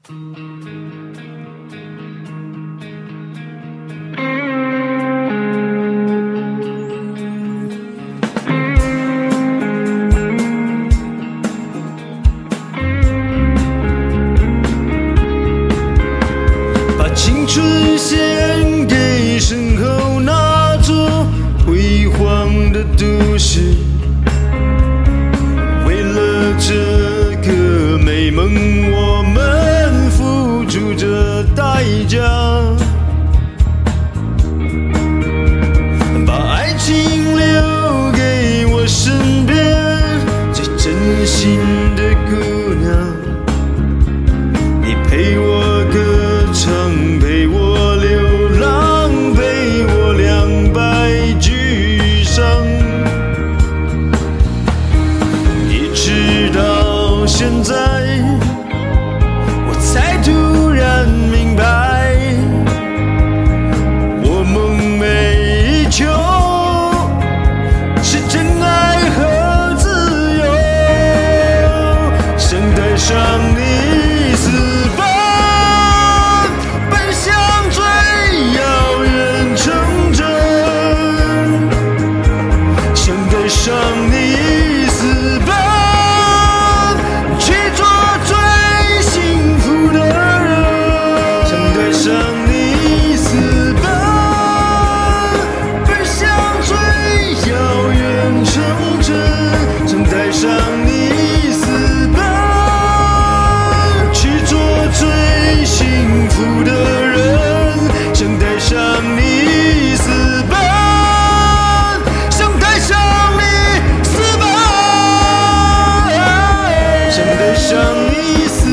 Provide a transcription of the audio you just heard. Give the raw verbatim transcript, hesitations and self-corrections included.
把青春献给身后那座辉煌的都市，为了这个美梦，我们付出着代价。把爱情留给我身边最真心的姑娘，你陪我歌唱，陪我流浪，陪我两败俱伤，一直到现在，我才突然明白，我梦寐以求是真爱和自由，想带上你私奔，奔向最遥远城镇，想带上你私奔，去做最幸福的人，想带上你私奔，奔向最遥远城镇，想带上你私奔，去做最幸福的人，想带上你私奔，想带上你私奔，想带上你私奔。